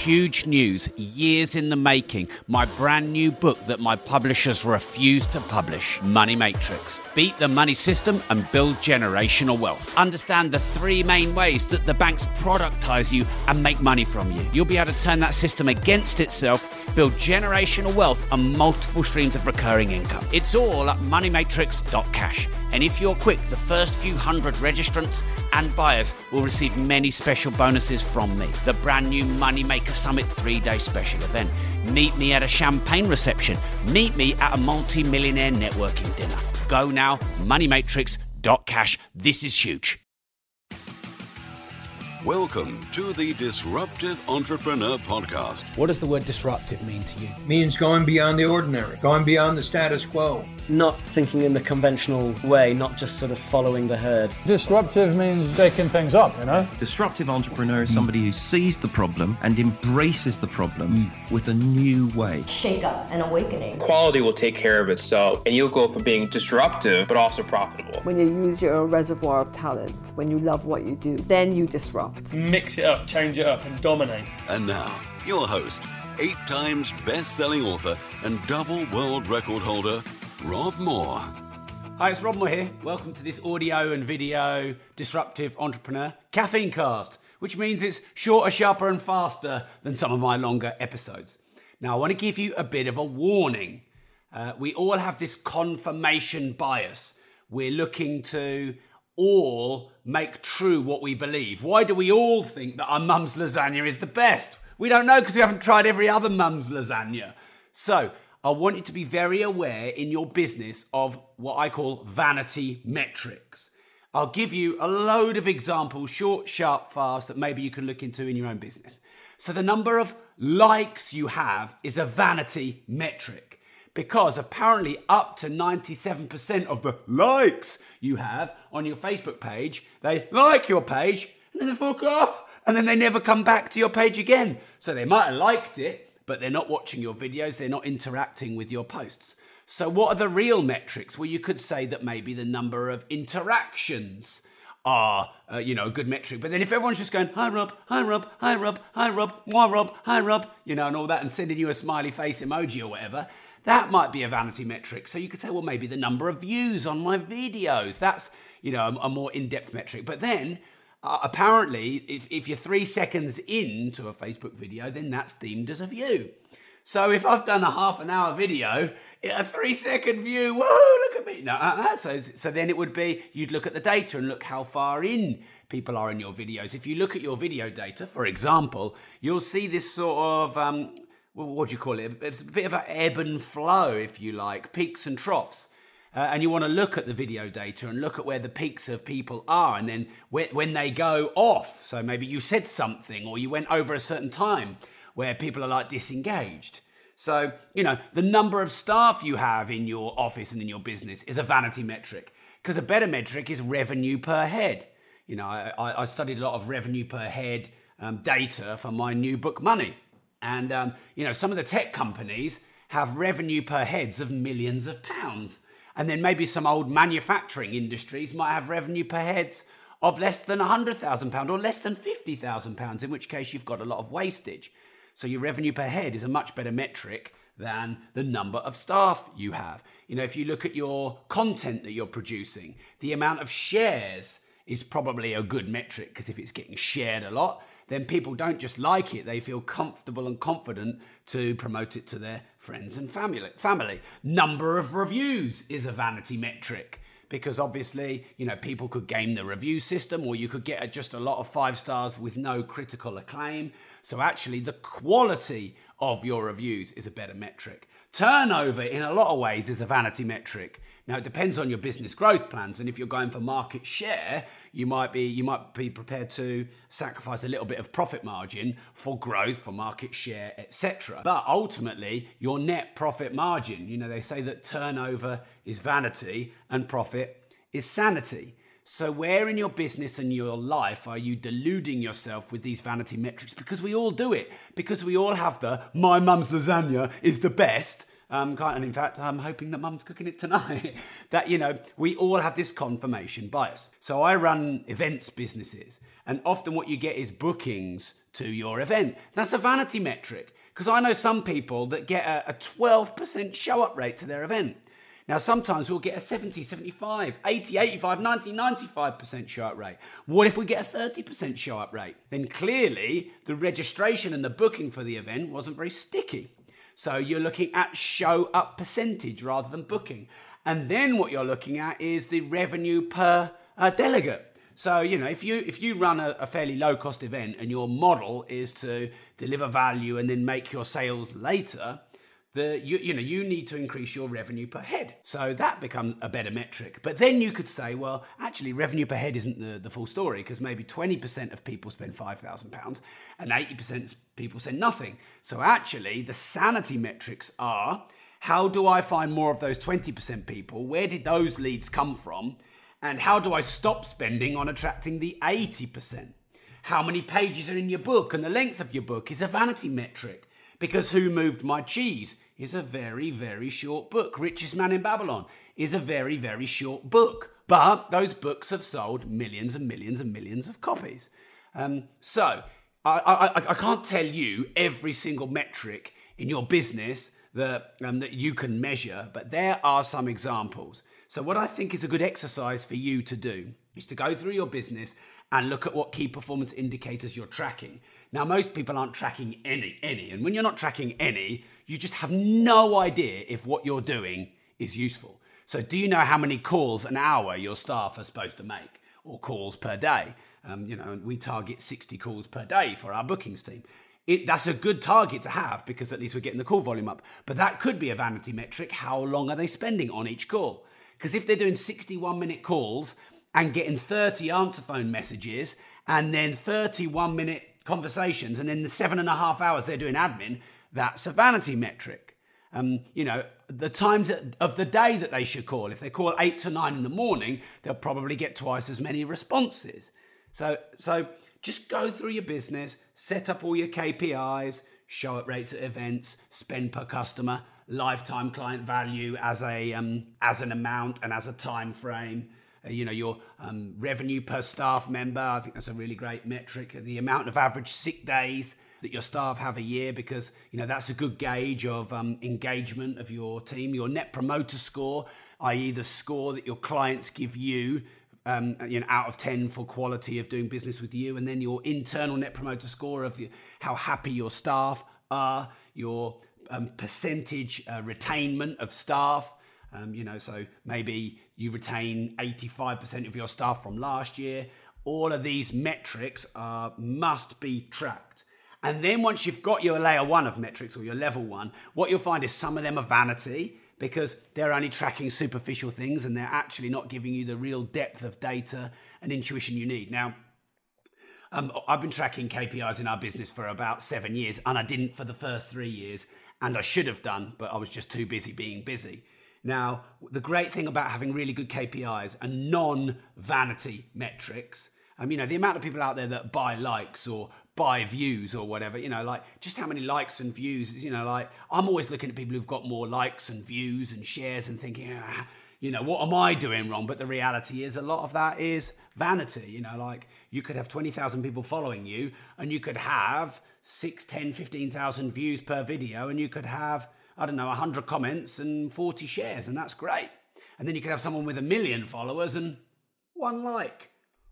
huge news, years in the making. My brand new book that my publishers refuse to publish, Money Matrix. Beat the money system and build generational wealth. Understand the three main ways that the banks productize you and make money from you. You'll be able to turn that system against itself, build generational wealth and multiple streams of recurring income. It's all at moneymatrix.cash. And if you're quick, the first few hundred registrants and buyers will receive many special bonuses from me. The brand new Moneymaker Summit 3-day special event. Meet me at a champagne reception. Meet me at a multi-millionaire networking dinner. Go now, moneymatrix.cash. This is huge. Welcome to the Disruptive Entrepreneur Podcast. What does the word disruptive mean to you? It means going beyond the ordinary, going beyond the status quo. Not thinking in the conventional way, not just sort of following the herd. Disruptive means shaking things up, you know? Disruptive entrepreneur is somebody who sees the problem and embraces the problem with a new way. Shake up and awakening. Quality will take care of itself, and you'll go from being disruptive but also profitable. When you use your reservoir of talent, when you love what you do, then you disrupt. Mix it up, change it up, and dominate. And now, your host, 8 times best-selling author and double world record holder, Rob Moore. Hi, it's Rob Moore here. Welcome to this audio and video Disruptive Entrepreneur Caffeine Cast, which means it's shorter, sharper and faster than some of my longer episodes. Now, I want to give you a bit of a warning. We all have this confirmation bias. We're looking to all make true what we believe. Why do we all think that our mum's lasagna is the best? We don't know because we haven't tried every other mum's lasagna. So, I want you to be very aware in your business of what I call vanity metrics. I'll give you a load of examples, short, sharp, fast, that maybe you can look into in your own business. So the number of likes you have is a vanity metric because apparently up to 97% of the likes you have on your Facebook page, they like your page and then they fuck off and then they never come back to your page again. So they might have liked it, but they're not watching your videos, they're not interacting with your posts. So what are the real metrics? Well, you could say that maybe the number of interactions are, a good metric. But then if everyone's just going, hi Rob, hi Rob, hi Rob, hi Rob, moi Rob, hi Rob, and all that, and sending you a smiley face emoji or whatever, that might be a vanity metric. So you could say, well, maybe the number of views on my videos, that's, a more in-depth metric. But then, apparently, if you're 3 seconds into a Facebook video, then that's deemed as a view. So if I've done a half an hour video, a 3-second view, whoa, look at me. No, so then it would be, you'd look at the data and look how far in people are in your videos. If you look at your video data, for example, you'll see this sort of, what do you call it? It's a bit of an ebb and flow, if you like, peaks and troughs. And you want to look at the video data and look at where the peaks of people are and then when they go off. So maybe you said something or you went over a certain time where people are like disengaged. So, the number of staff you have in your office and in your business is a vanity metric because a better metric is revenue per head. I studied a lot of revenue per head data for my new book, Money. And, some of the tech companies have revenue per heads of millions of pounds. And then maybe some old manufacturing industries might have revenue per heads of less than £100,000 or less than £50,000, in which case you've got a lot of wastage. So your revenue per head is a much better metric than the number of staff you have. If you look at your content that you're producing, the amount of shares is probably a good metric because if it's getting shared a lot, then people don't just like it, they feel comfortable and confident to promote it to their friends and family. Number of reviews is a vanity metric because obviously, people could game the review system or you could get just a lot of 5 stars with no critical acclaim. So actually the quality of your reviews is a better metric. Turnover in a lot of ways is a vanity metric. Now, it depends on your business growth plans. And if you're going for market share, you might be prepared to sacrifice a little bit of profit margin for growth, for market share, etc. But ultimately, your net profit margin, they say that turnover is vanity and profit is sanity. So where in your business and your life are you deluding yourself with these vanity metrics? Because we all do it. Because we all have my mum's lasagna is the best. And in fact, I'm hoping that Mum's cooking it tonight, that, we all have this confirmation bias. So I run events businesses, and often what you get is bookings to your event. That's a vanity metric, because I know some people that get a 12% show up rate to their event. Now, sometimes we'll get a 70, 75, 80, 85, 90, 95% show up rate. What if we get a 30% show up rate? Then clearly the registration and the booking for the event wasn't very sticky. So you're looking at show up percentage rather than booking. And then what you're looking at is the revenue per delegate. So, if you run a fairly low cost event and your model is to deliver value and then make your sales later, you need to increase your revenue per head. So that becomes a better metric. But then you could say, well, actually revenue per head isn't the full story, because maybe 20% of people spend £5,000 and 80% of people spend nothing. So actually the sanity metrics are, how do I find more of those 20% people? Where did those leads come from? And how do I stop spending on attracting the 80%? How many pages are in your book? And the length of your book is a vanity metric. Because Who Moved My Cheese is a very, very short book. Richest Man in Babylon is a very, very short book. But those books have sold millions and millions and millions of copies. So I can't tell you every single metric in your business that you can measure, but there are some examples. So what I think is a good exercise for you to do is to go through your business and look at what key performance indicators you're tracking. Now, most people aren't tracking any. And when you're not tracking any, you just have no idea if what you're doing is useful. So do you know how many calls an hour your staff are supposed to make, or calls per day? We target 60 calls per day for our bookings team. That's a good target to have, because at least we're getting the call volume up. But that could be a vanity metric. How long are they spending on each call? Because if they're doing 61-minute calls and getting 30 answer phone messages and then 31-minute conversations, and then the 7.5 hours they're doing admin, that's a vanity metric. The times of the day that they should call. If they call 8 to 9 in the morning, they'll probably get twice as many responses. So just go through your business, set up all your KPIs, show up rates at events, spend per customer, lifetime client value as an amount and as a time frame. Your revenue per staff member, I think that's a really great metric. The amount of average sick days that your staff have a year, because, that's a good gauge of engagement of your team. Your net promoter score, i.e. the score that your clients give you, out of 10 for quality of doing business with you. And then your internal net promoter score of how happy your staff are, your percentage retainment of staff. So maybe you retain 85% of your staff from last year. All of these metrics must be tracked. And then once you've got your layer 1 of metrics, or your level 1, what you'll find is some of them are vanity, because they're only tracking superficial things and they're actually not giving you the real depth of data and intuition you need. Now, I've been tracking KPIs in our business for about 7 years, and I didn't for the first 3 years, and I should have done, but I was just too busy being busy. Now, the great thing about having really good KPIs and non-vanity metrics, the amount of people out there that buy likes or buy views or whatever, just how many likes and views, I'm always looking at people who've got more likes and views and shares and thinking, what am I doing wrong? But the reality is a lot of that is vanity. You could have 20,000 people following you, and you could have 6, 10, 15,000 views per video, and you could have 100 comments and 40 shares, and that's great. And then you could have someone with 1 million followers and 1 like.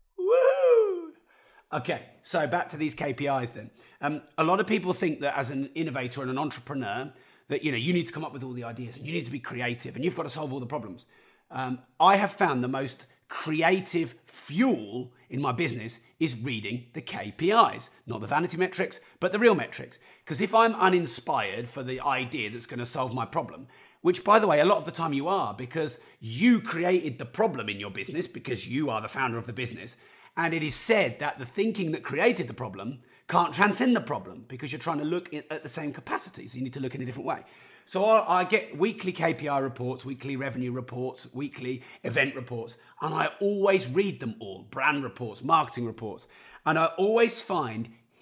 Woo! Okay, so back to these KPIs then. A lot of people think that as an innovator and an entrepreneur, that you need to come up with all the ideas and you need to be creative and you've got to solve all the problems. I have found the most creative fuel in my business is reading the KPIs, not the vanity metrics, but the real metrics. Because if I'm uninspired for the idea that's going to solve my problem, which, by the way, a lot of the time you are, because you created the problem in your business, because you are the founder of the business, and it is said that the thinking that created the problem can't transcend the problem because you're trying to look at the same capacity, so you need to look in a different way. So I get weekly KPI reports, weekly revenue reports, weekly event reports, and I always read them all, brand reports, marketing reports, and I always find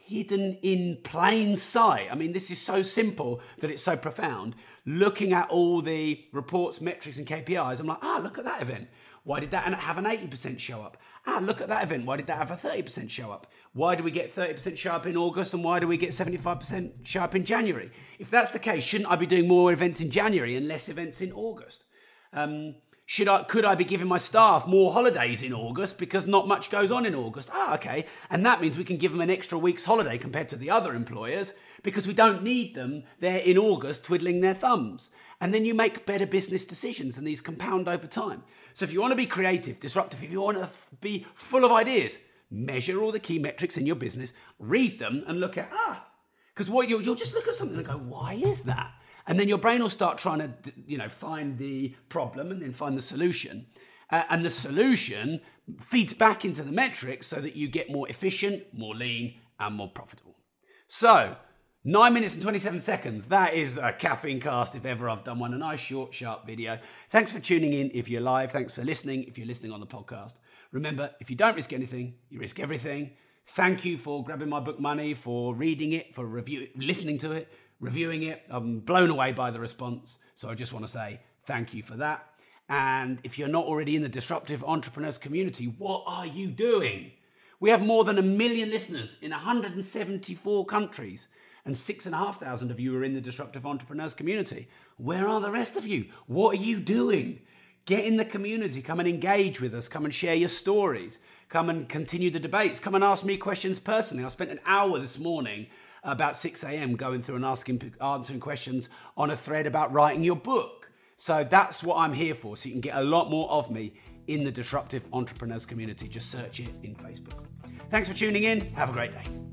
hidden in plain sight. I mean, this is so simple that it's so profound. Looking at all the reports, metrics and KPIs, I'm like, look at that event. Why did that have an 80% show up? Look at that event. Why did that have a 30% show up? Why do we get 30% show up in August and why do we get 75% show up in January? If that's the case, shouldn't I be doing more events in January and less events in August? Could I be giving my staff more holidays in August because not much goes on in August? Okay. And that means we can give them an extra week's holiday compared to the other employers because we don't need them there in August twiddling their thumbs. And then you make better business decisions and these compound over time. So if you want to be creative, disruptive, if you want to be full of ideas, measure all the key metrics in your business, read them and look at, because what you'll just look at something and go, why is that? And then your brain will start trying to, find the problem and then find the solution. And the solution feeds back into the metrics so that you get more efficient, more lean, and more profitable. So, 9 minutes and 27 seconds. That is a Caffeine Cast if ever I've done one. A nice, short, sharp video. Thanks for tuning in if you're live. Thanks for listening if you're listening on the podcast. Remember, if you don't risk anything, you risk everything. Thank you for grabbing my book money, for reading it, for listening to it, reviewing it. I'm blown away by the response. So I just want to say thank you for that. And if you're not already in the Disruptive Entrepreneurs community, what are you doing? We have more than 1 million listeners in 174 countries. And 6,500 of you are in the Disruptive Entrepreneurs community. Where are the rest of you? What are you doing? Get in the community. Come and engage with us. Come and share your stories. Come and continue the debates. Come and ask me questions personally. I spent an hour this morning about 6 a.m. going through and answering questions on a thread about writing your book. So that's what I'm here for. So you can get a lot more of me in the Disruptive Entrepreneurs community. Just search it in Facebook. Thanks for tuning in. Have a great day.